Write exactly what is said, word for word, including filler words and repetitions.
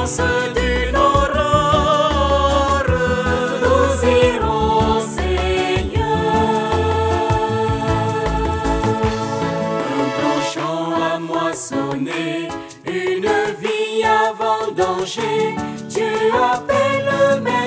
l'annonce d'une aurore. Nous irons, Seigneur. Un grand champ à moissonner, une vie à vendanger. Dieu appelle même